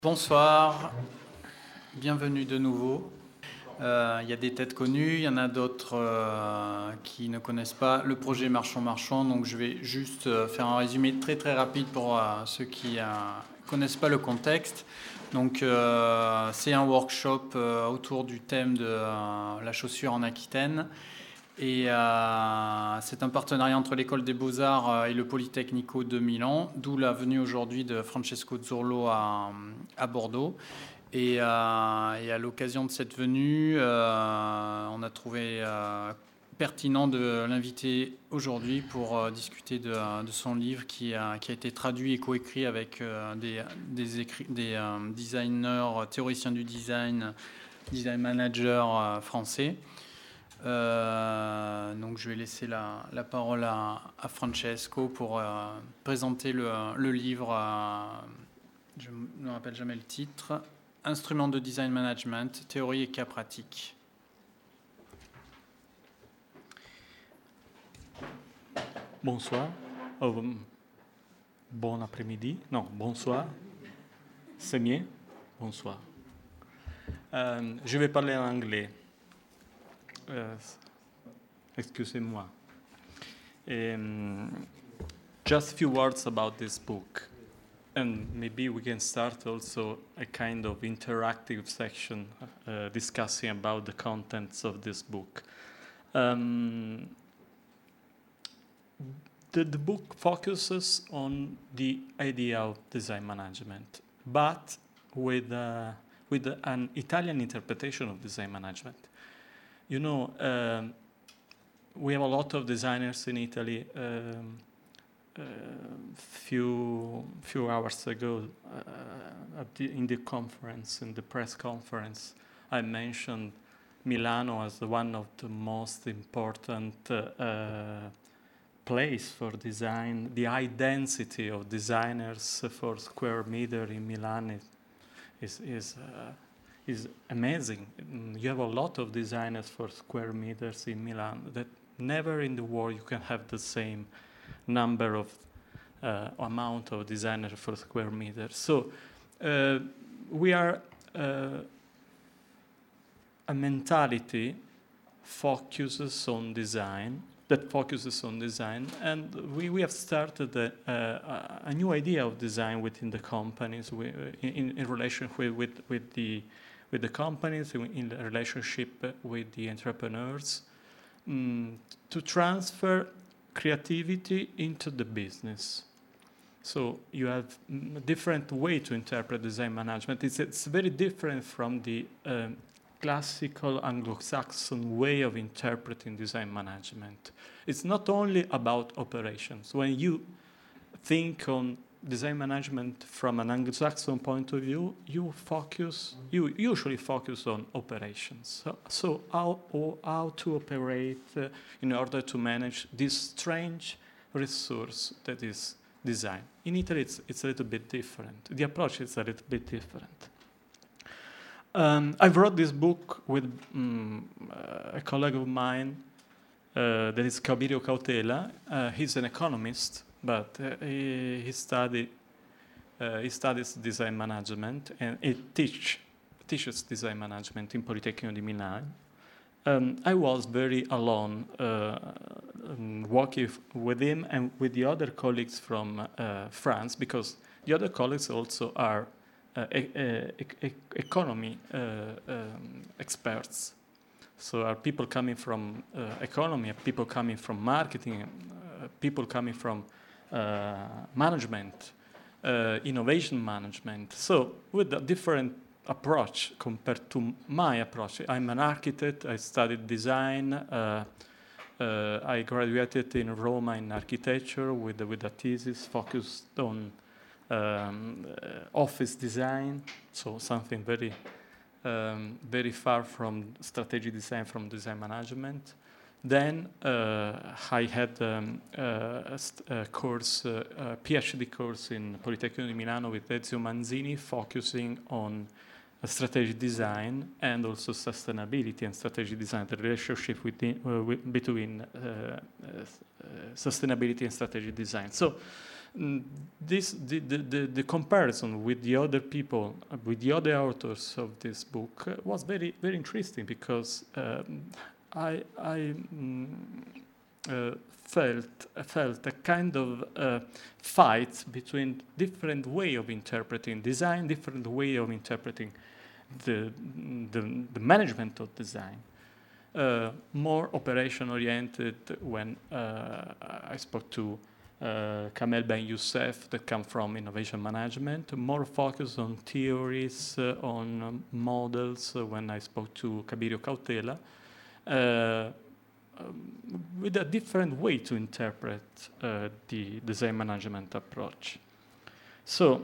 Bonsoir, bienvenue de nouveau. Il y a des têtes connues, il y en a d'autres qui ne connaissent pas le projet Marchons, donc je vais juste faire un résumé très très rapide pour ceux qui ne connaissent pas le contexte. Donc c'est un workshop autour du thème de la chaussure en Aquitaine. Et c'est un partenariat entre l'École des Beaux-Arts et le Politecnico de Milan, d'où la venue aujourd'hui de Francesco Zurlo à Bordeaux. Et à l'occasion de cette venue, on a trouvé pertinent de l'inviter aujourd'hui pour discuter de son livre qui a été traduit et coécrit avec des designers, théoriciens du design managers français. Donc je vais laisser la parole à Francesco pour présenter le livre. Je ne me rappelle jamais le titre. Instruments de design management, théorie et cas pratique. Bonsoir. Bon après-midi. Non, bonsoir. C'est mieux. Bonsoir. Je vais parler en anglais. Excusez-moi. Just a few words about this book. And maybe we can start also a kind of interactive section discussing about the contents of this book. The book focuses on the idea of design management, but with an Italian interpretation of design management. You know, we have a lot of designers in Italy. Few hours ago, in the press conference, I mentioned Milano as one of the most important place for design. The high density of designers for square meter in Milan is amazing. You have a lot of designers for square meters in Milan that never in the world you can have the same number of amount of designers for square meter. So we are a mentality focuses on design, and we have started a new idea of design within the companies in relation with the companies, in the relationship with the entrepreneurs, to transfer creativity into the business. So you have a different way to interpret design management. It's very different from the classical Anglo-Saxon way of interpreting design management. It's not only about operations. When you think on design management from an Anglo-Saxon point of view, you usually focus on operations. So how to operate in order to manage this strange resource that is design. In Italy, it's a little bit different. The approach is a little bit different. I wrote this book with a colleague of mine that is Cabirio Cautela. He's an economist, but he studies design management, and he teaches design management in Politecnico di Milan. I was very alone working with him and with the other colleagues from France, because the other colleagues also are economy experts. So are people coming from economy, people coming from marketing, people coming from management, innovation management. So with a different approach compared to my approach. I'm an architect, I studied design, I graduated in Roma in architecture with a thesis focused on office design, so something very far from strategic design, from design management. Then I had a course, a PhD course in Politecnico di Milano with Ezio Manzini, focusing on strategic design and also sustainability and strategic design, the relationship between sustainability and strategic design. So the comparison with the other people, with the other authors of this book was very, very interesting, because I felt a kind of fight between different way of interpreting design, different way of interpreting the management of design. More operation-oriented when I spoke to Kamel Ben Youssef, that come from innovation management, more focused on theories, on models, when I spoke to Cabirio Cautela, with a different way to interpret the design management approach. So,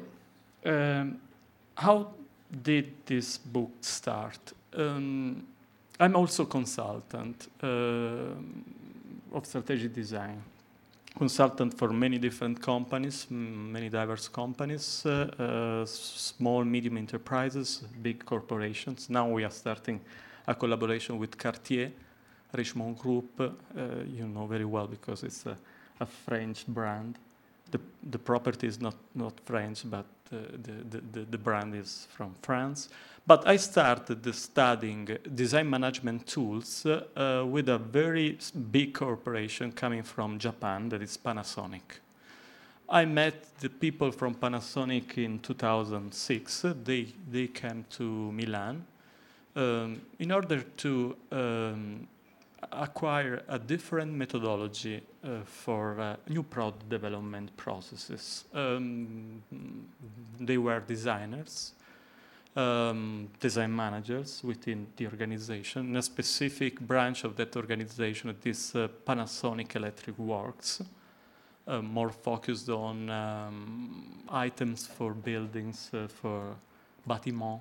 how did this book start? I'm also consultant of strategic design, consultant for many different companies, many diverse companies, small, medium enterprises, big corporations. Now we are starting a collaboration with Cartier, Richemont Group, you know very well because it's a French brand. The property is not French, but the brand is from France. But I started studying design management tools with a very big corporation coming from Japan, that is Panasonic. I met the people from Panasonic in 2006. They came to Milan in order to acquire a different methodology for new product development processes. They were designers, design managers within the organization. A specific branch of that organization is Panasonic Electric Works, more focused on items for buildings, for bâtiments.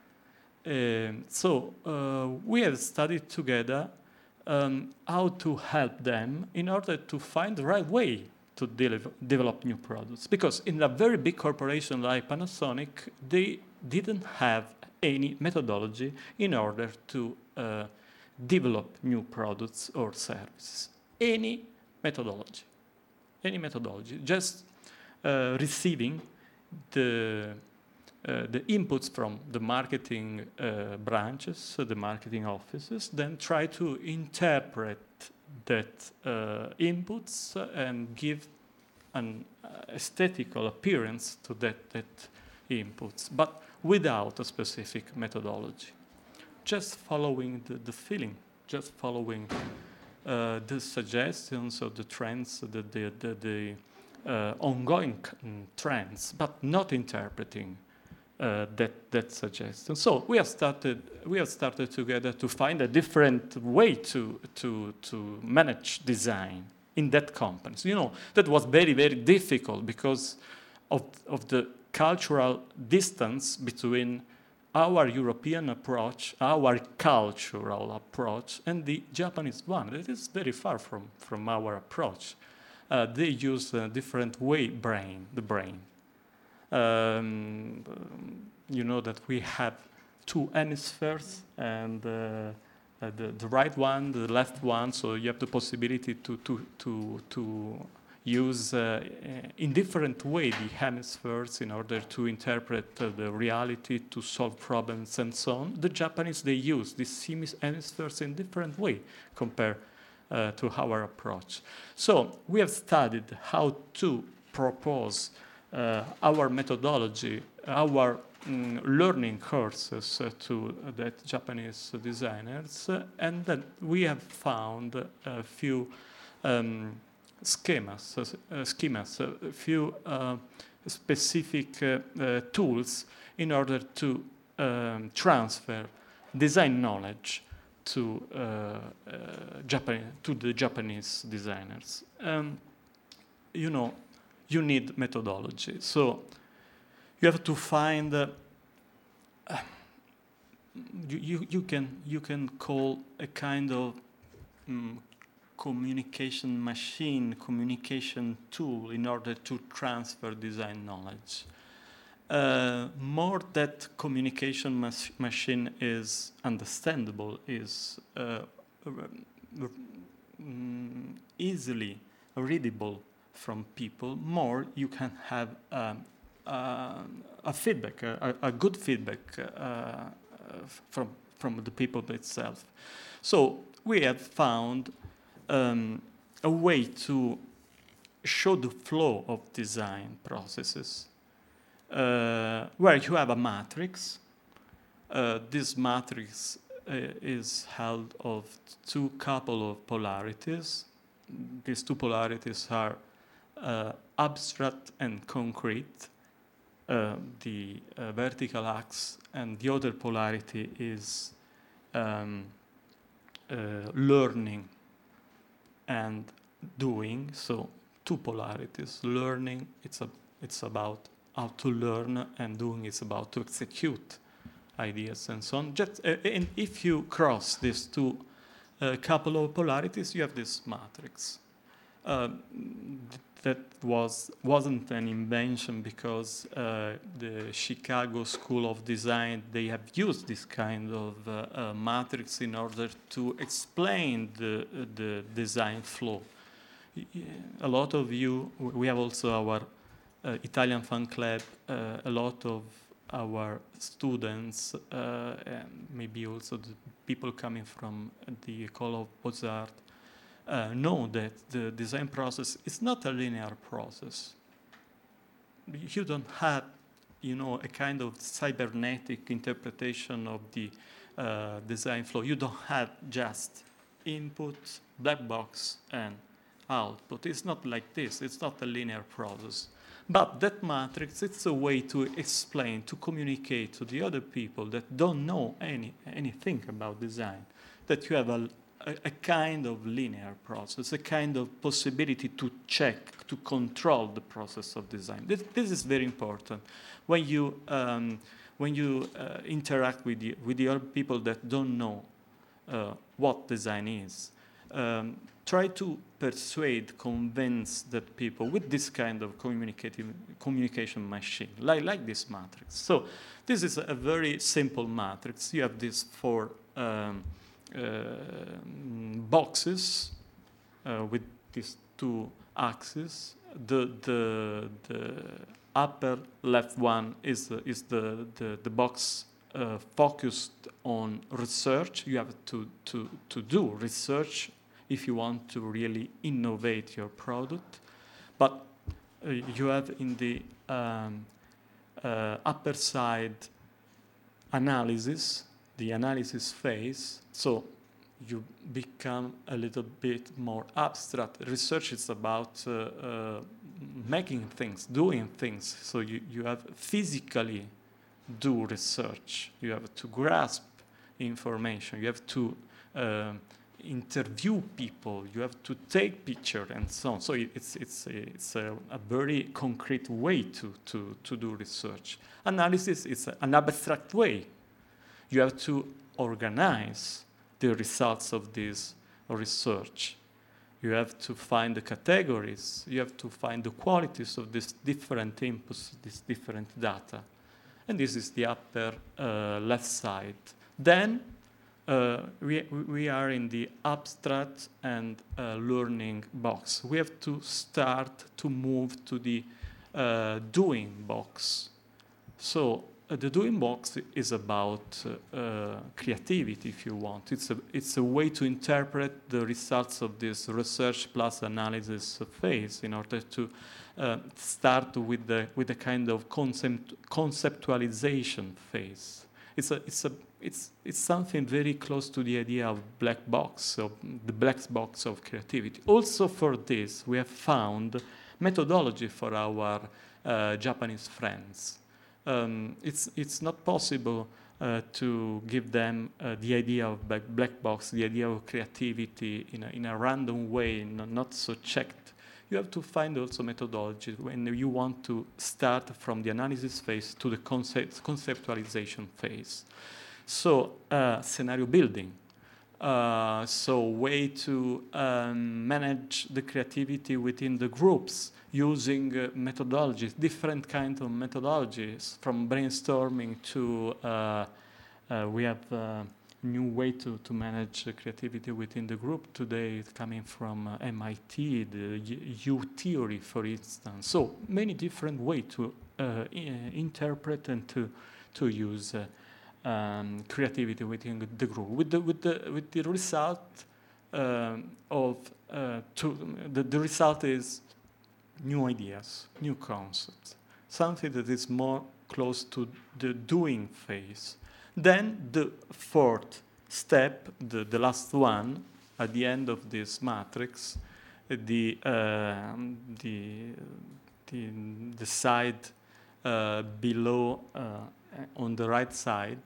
So we have studied together how to help them in order to find the right way to develop new products. Because in a very big corporation like Panasonic, they didn't have any methodology in order to develop new products or services. Any methodology, just receiving the inputs from the marketing branches, the marketing offices, then try to interpret that inputs and give an aesthetical appearance to that inputs, but without a specific methodology. Just following the feeling, just following the suggestions of the trends, the ongoing trends, but not interpreting that suggestion. So we have started together to find a different way to manage design in that company. So, you know, that was very, very difficult because of the cultural distance between our European approach, our cultural approach, and the Japanese one. It is very far from our approach. They use a different way, the brain. You know that we have two hemispheres, and the right one, the left one, so you have the possibility to use in different way the hemispheres in order to interpret the reality, to solve problems and so on. The Japanese, they use these hemispheres in different way compared to our approach. So we have studied how to propose our methodology, our learning courses to the Japanese designers, and then we have found a few schemas, a few specific tools in order to transfer design knowledge to the Japanese designers. You know, you need methodology. So you have to find you can call a kind of communication machine, communication tool in order to transfer design knowledge. More that communication machine is understandable, is easily readable from people, more you can have a feedback, a good feedback from the people itself. So we have found a way to show the flow of design processes, where you have a matrix. This matrix is held of two couple of polarities. These two polarities are abstract and concrete. The vertical axis, and the other polarity is learning and doing. So two polarities. Learning, it's about how to learn, and doing is about to execute ideas and so on. And if you cross these two couple of polarities, you have this matrix. That wasn't an invention, because the Chicago School of Design, they have used this kind of matrix in order to explain the design flow. A lot of you, we have also our Italian fan club, a lot of our students, and maybe also the people coming from the École of Beaux-Arts, know that the design process is not a linear process. You don't have, a kind of cybernetic interpretation of the design flow. You don't have just input, black box, and output. It's not like this. It's not a linear process. But that matrix, it's a way to explain, to communicate to the other people that don't know anything about design, that you have a kind of linear process, a kind of possibility to check, to control the process of design. This is very important. When you interact with the other people that don't know what design is, try to persuade, convince that people with this kind of communication machine, like this matrix. So this is a very simple matrix. You have these four boxes with these two axes. The upper left one is the box focused on research. You have to do research if you want to really innovate your product. But you have in the upper side analysis, the analysis phase. So you become a little bit more abstract. Research is about making things, doing things. So you have physically do research. You have to grasp information. You have to interview people. You have to take pictures and so on. So it's a very concrete way to do research. Analysis is an abstract way. You have to organize the results of this research. You have to find the categories. You have to find the qualities of these different inputs, these different data. And this is the upper left side. Then we are in the abstract and learning box. We have to start to move to the doing box. So the doing box is about creativity, if you want. It's a way to interpret the results of this research plus analysis phase in order to start with the kind of conceptualization phase. It's something very close to the idea of black box, of the black box of creativity. Also for this, we have found methodology for our Japanese friends. It's not possible to give them the idea of black box, the idea of creativity in a random way, not so checked. You have to find also methodology when you want to start from the analysis phase to the conceptualization phase. So scenario building. So way to manage the creativity within the groups using methodologies, different kinds of methodologies, from brainstorming to we have new way to manage creativity within the group. Today it's coming from MIT, the U theory, for instance. So many different ways to interpret and to use creativity within the group. With the result the result is new ideas, new concepts, something that is more close to the doing phase. Then the fourth step, the last one, at the end of this matrix, the side below on the right side,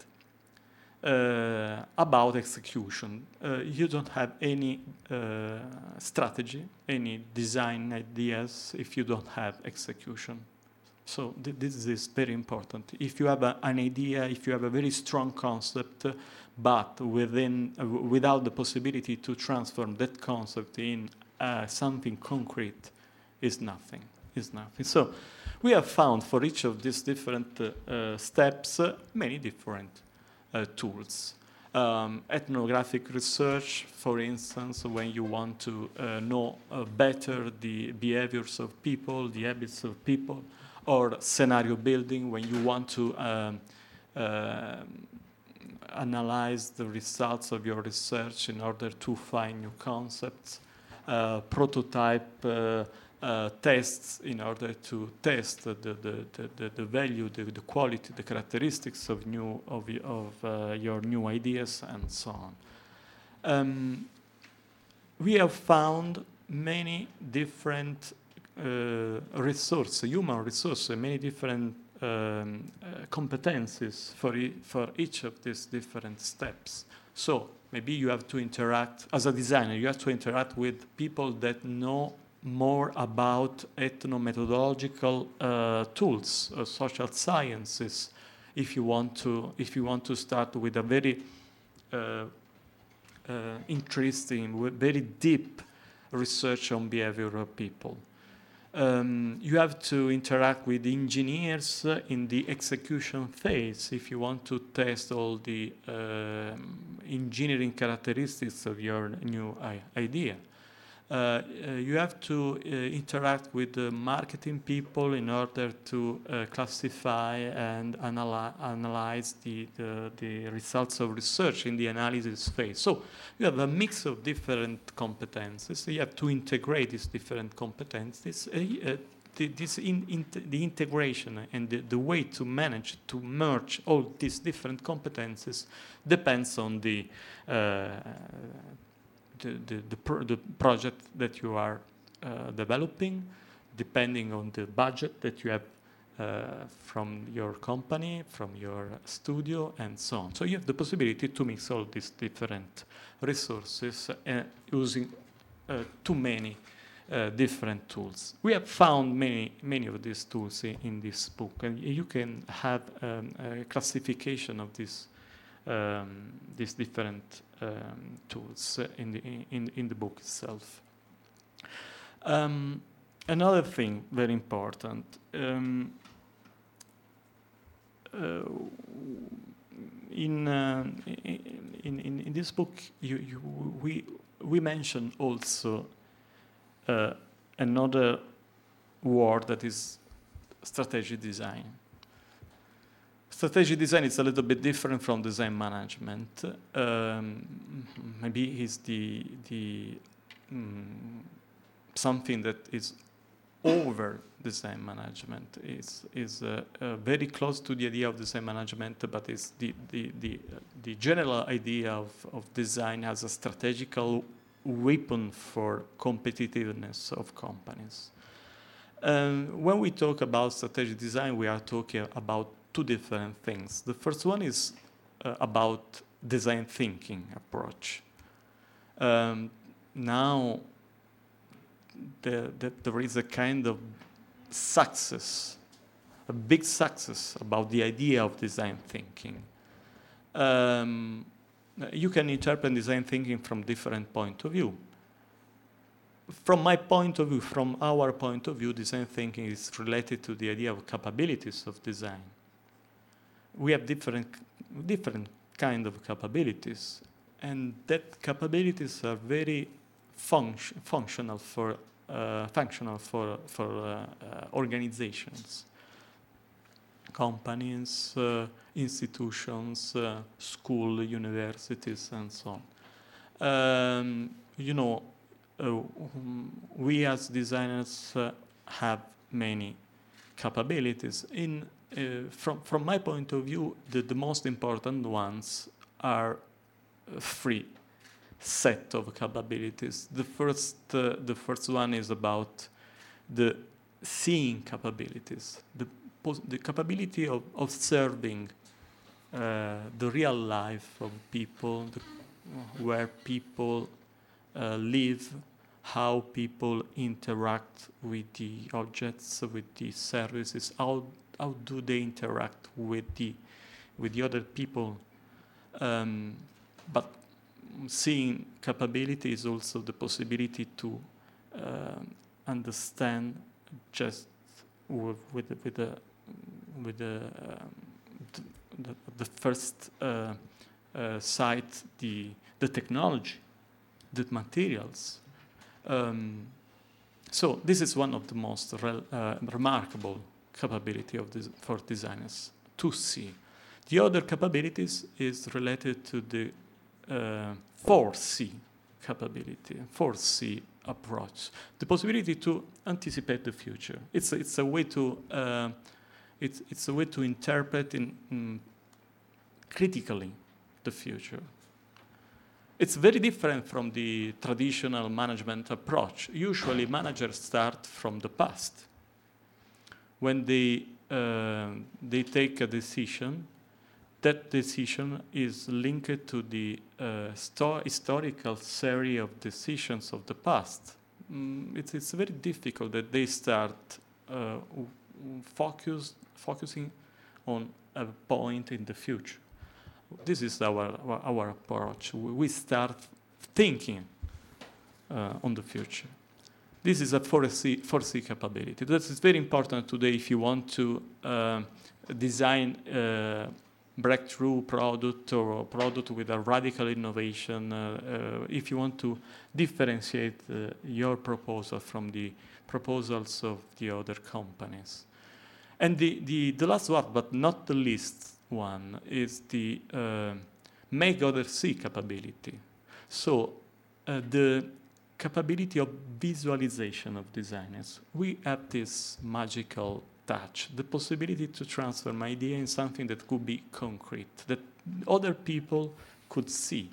about execution. You don't have any strategy, any design ideas if you don't have execution. So this is very important. If you have an idea, if you have a very strong concept, but without the possibility to transform that concept in something concrete, is nothing. So we have found for each of these different steps many different tools. Ethnographic research, for instance, when you want to know better the behaviors of people, the habits of people, or scenario building, when you want to analyze the results of your research in order to find new concepts, prototype tests in order to test the value, the quality, the characteristics of your new ideas, and so on. We have found many different resources, human resources, many different competencies for each of these different steps. So maybe you have to interact, as a designer, you have to interact with people that know more about ethno-methodological tools, social sciences, if you want to start with a very interesting, very deep research on behavior of people. You have to interact with engineers in the execution phase if you want to test all the engineering characteristics of your new idea. You have to interact with the marketing people in order to classify and analyze the results of research in the analysis phase. So you have a mix of different competences. You have to integrate these different competences. The integration and the way to manage, to merge all these different competences depends on the project that you are developing, depending on the budget that you have from your company, from your studio, and so on. So you have the possibility to mix all these different resources using too many different tools. We have found many of these tools in this book, and you can have a classification of these different tools in the book itself. Another thing very important. In this book, we mention also another word that is strategic design. Strategic design is a little bit different from design management. Maybe it's something that is over design management. Is very close to the idea of design management, but it's the general idea of design as a strategical weapon for competitiveness of companies. When we talk about strategic design, we are talking about two different things. The first one is about design thinking approach. Now there is a kind of success, a big success about the idea of design thinking. You can interpret design thinking from different point of view. From my point of view, from our point of view, design thinking is related to the idea of capabilities of design. We have different kind of capabilities, and that capabilities are very functional for organizations, companies, institutions, school, universities, and so on. We as designers have many capabilities. From my point of view, the most important ones are three set of capabilities. The first one is about the seeing capabilities, the capability of observing the real life of people, where people live, how people interact with the objects, with the services, how do they interact with the other people. But seeing capability is also the possibility to understand just with the first sight the technology, the materials. So this is one of the most remarkable capability for designers to see. The other capabilities is related to the 4C capability, 4C approach, the possibility to anticipate the future. It's a way to interpret critically the future. It's very different from the traditional management approach. Usually, managers start from the past. When they take a decision, that decision is linked to the historical series of decisions of the past. It's very difficult that they start focusing on a point in the future. This is our approach. We start thinking on the future. This is a 4C capability. That is very important today if you want to design a breakthrough product or a product with a radical innovation, if you want to differentiate your proposal from the proposals of the other companies. And the last one, but not the least one, is the make others see capability. So the capability of visualization of designers. We have this magical touch, the possibility to transform idea in something that could be concrete, that other people could see.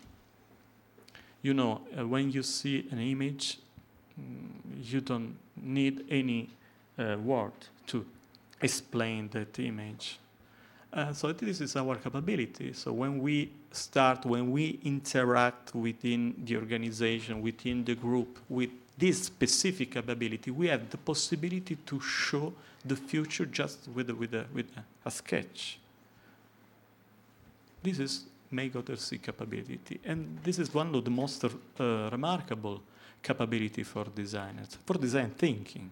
When you see an image, you don't need any word to explain that image. So this is our capability. So when we interact within the organization, within the group, with this specific capability, we have the possibility to show the future just with a sketch. This is make others see capability. And this is one of the most remarkable capability for designers, for design thinking.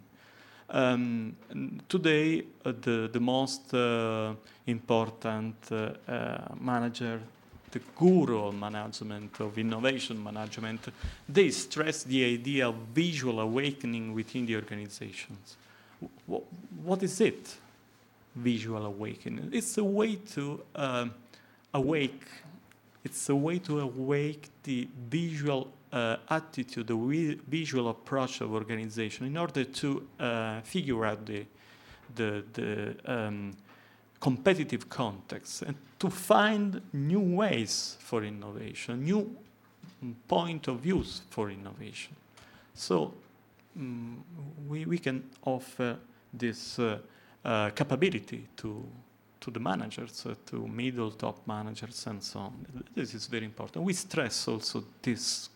Today, the most important manager, the guru of management, of innovation management, they stress the idea of visual awakening within the organizations. What is it, visual awakening? It's a way to awake. It's a way to awake the visual attitude, the visual approach of organization in order to figure out the competitive context and to find new ways for innovation, new point of views for innovation. So we can offer this capability to the managers, to middle, top managers, and so on. This is very important. We stress also this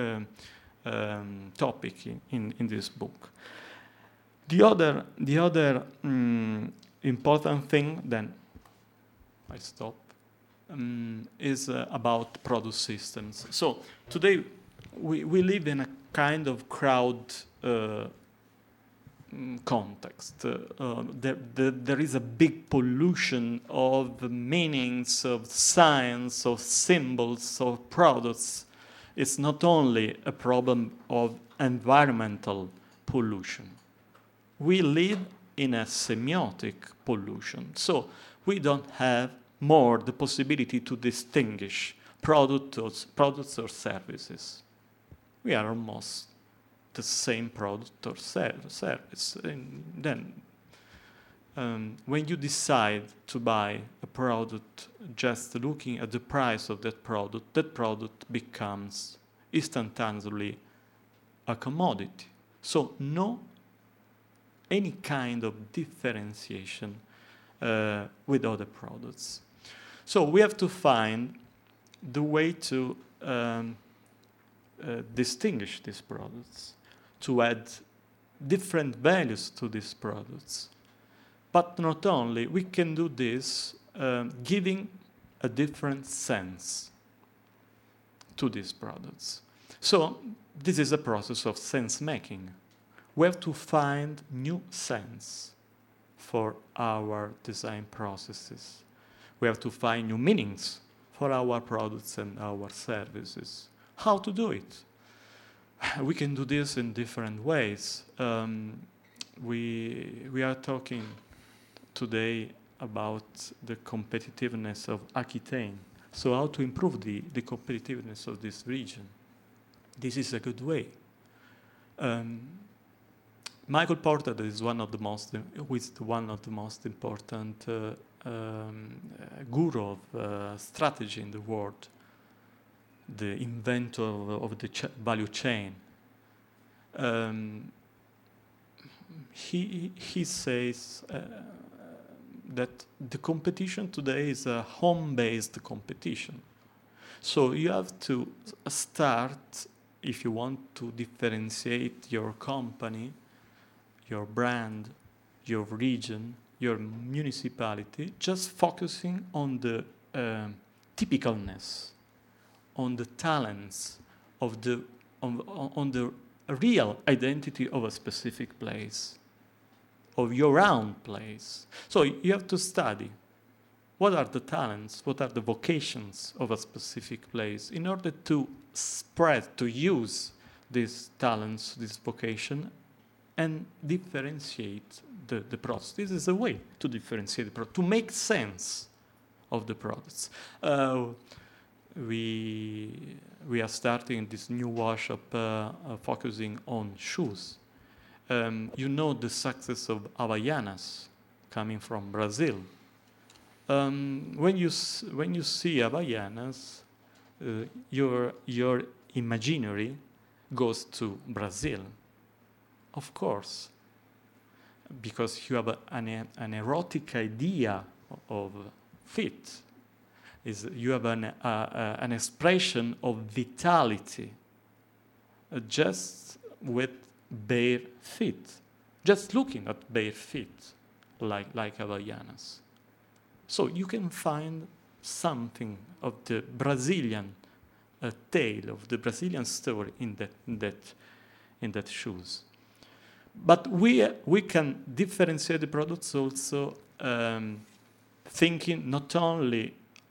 topic in this book. The other important thing, then I stop, is about product systems. So today we live in a kind of crowd context. There is a big pollution of meanings, of science, of symbols, of products. It's not only a problem of environmental pollution. We live in a semiotic pollution, so we don't have more the possibility to distinguish products or services. We are almost the same product or service. And then, when you decide to buy a product just looking at the price of that product becomes instantaneously a commodity. So no any kind of differentiation with other products. So we have to find the way to distinguish these products, to add different values to these products. But not only, we can do this giving a different sense to these products. So this is a process of sense making. We have to find new sense for our design processes. We have to find new meanings for our products and our services. How to do it? We can do this in different ways. We are talking today about the competitiveness of Aquitaine. So how to improve the competitiveness of this region? This is a good way. Michael Porter is one of the most important guru of strategy in the world, the inventor of the value chain. He says that the competition today is a home-based competition. So you have to start, if you want to differentiate your company, your brand, your region, your municipality, just focusing on the typicalness, on the talents of on the real identity of a specific place, of your own place. So you have to study what are the talents, what are the vocations of a specific place in order to spread, to use these talents, this vocation, and differentiate the products. This is a way to differentiate the product, to make sense of the products. We are starting this new workshop focusing on shoes. You know the success of Havaianas coming from Brazil. When you see Havaianas, your imaginary goes to Brazil, of course, because you have an erotic idea of fit. You have an expression of vitality just with bare feet, just looking at bare feet, like Havaianas. So you can find something of the Brazilian tale, of the Brazilian story in that shoes. But we can differentiate the products also thinking not only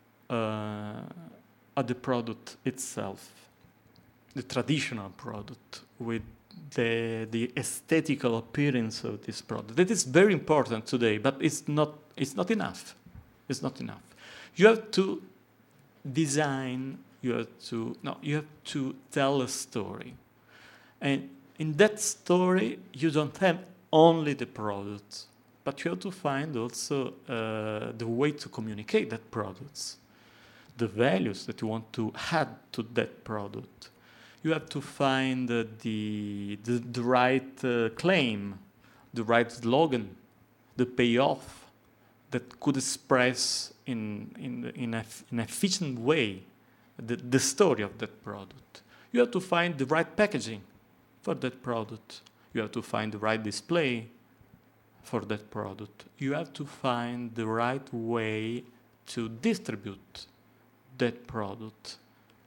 at the product itself, the traditional product with the aesthetical appearance of this product. That is very important today, but it's not enough. It's not enough. You have to design. You have to tell a story, and in that story, you don't have only the product, but you have to find also the way to communicate that product, the values that you want to add to that product. You have to find the right claim, the right slogan, the payoff that could express in an efficient way the story of that product. You have to find the right packaging for that product. You have to find the right display for that product. You have to find the right way to distribute that product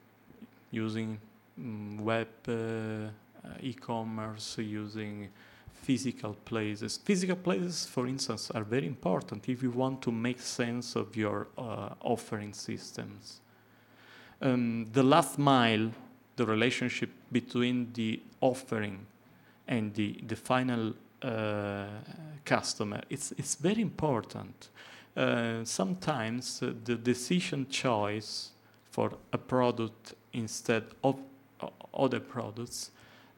using web, e-commerce, using physical places. Physical places, for instance, are very important if you want to make sense of your offering systems. The last mile, the relationship between the offering and the final customer, it's very important. Sometimes the decision choice for a product instead of other products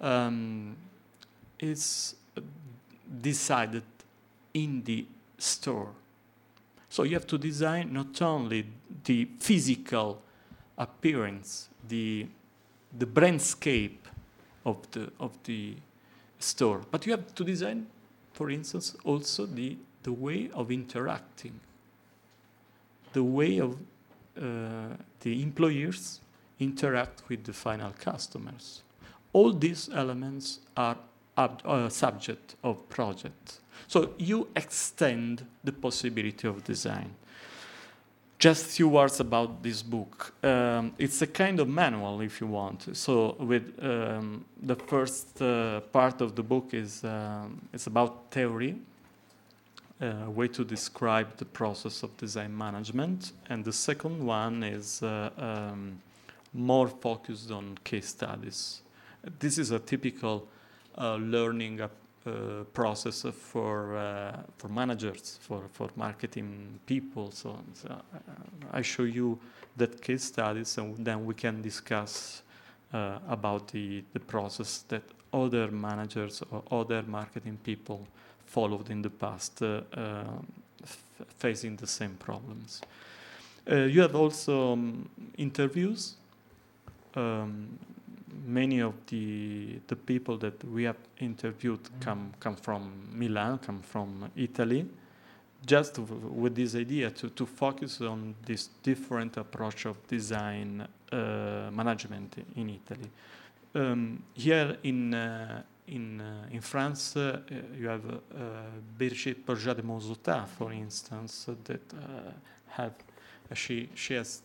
is decided in the store. So you have to design not only the physical appearance, the brandscape of the store, but you have to design, for instance, also the way of interacting, the way of the employers interact with the final customers. All these elements are subject of project. So you extend the possibility of design. Just a few words about this book. It's a kind of manual, if you want. So with the first part of the book is it's about theory, a way to describe the process of design management. And the second one is more focused on case studies. This is a typical learning process for managers, for marketing people. So I show you that case studies, and then we can discuss about the process that other managers or other marketing people followed in the past, facing the same problems. You have also interviews. Many of the people that we have interviewed come from Milan, come from Italy, just with this idea to focus on this different approach of design management in Italy. Here in France, you have Brigitte Borja de Monzoutat, for instance, that she has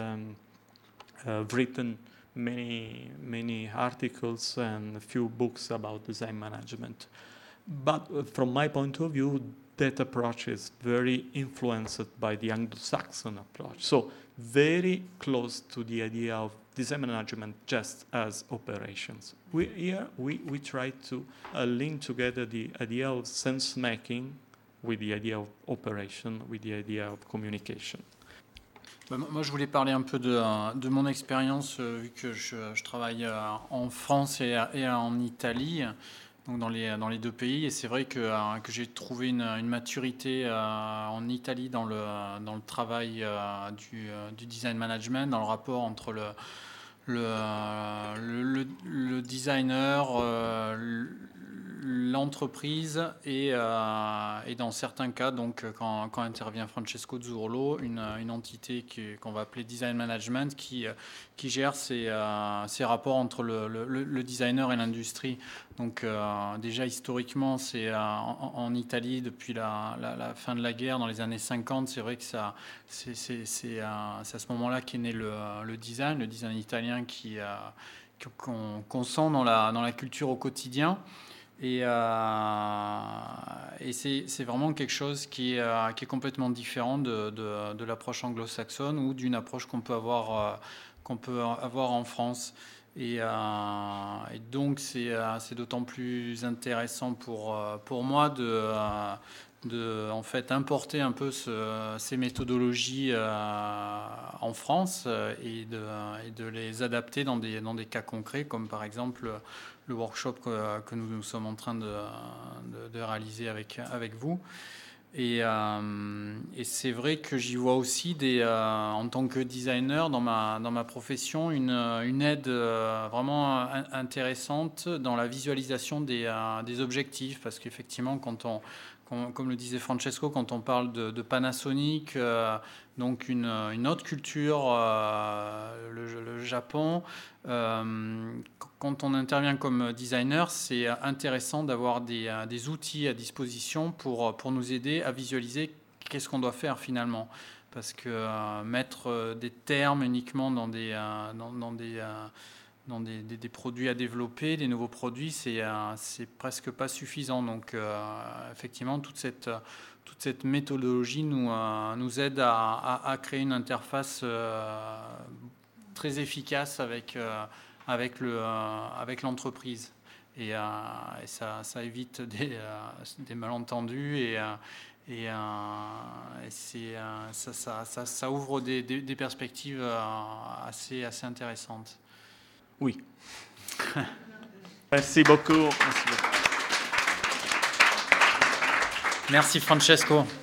written many articles and a few books about design management. But from my point of view, that approach is very influenced by the Anglo-Saxon approach. So very close to the idea of design management just as operations. We try to link together the idea of sense making with the idea of operation, with the idea of communication. Moi, je voulais parler un peu de mon expérience, vu que je travaille en France et en Italie, donc dans les deux pays. Et c'est vrai que j'ai trouvé une maturité en Italie dans le travail du design management, dans le rapport entre le designer, l'entreprise et dans certains cas, donc quand intervient Francesco Zurlo, une entité qu'on va appeler Design Management qui gère ces rapports entre le designer et l'industrie. Donc déjà historiquement, c'est en Italie depuis la fin de la guerre, dans les années 50, c'est vrai que c'est à ce moment-là qu'est né le design italien qu'on sent dans la culture au quotidien. Et c'est vraiment quelque chose qui est complètement différent de l'approche anglo-saxonne ou d'une approche qu'on peut avoir en France. Et donc c'est d'autant plus intéressant pour moi de en fait importer un peu ces méthodologies en France et de les adapter dans des cas concrets, comme par exemple le workshop que nous sommes en train de réaliser avec vous. Et c'est vrai que j'y vois aussi en tant que designer dans ma profession une aide vraiment intéressante dans la visualisation des objectifs, parce qu'effectivement comme le disait Francesco, quand on parle de Panasonic, donc une autre culture, le Japon, quand on intervient comme designer, c'est intéressant d'avoir des outils à disposition pour nous aider à visualiser qu'est-ce qu'on doit faire finalement. Parce que mettre des termes uniquement dans des produits à développer, des nouveaux produits, c'est presque pas suffisant. Donc effectivement, toute cette méthodologie nous aide à créer une interface très efficace avec l'entreprise. Et ça évite des malentendus ça ouvre des perspectives assez intéressantes. Oui. Merci beaucoup. Merci Francesco.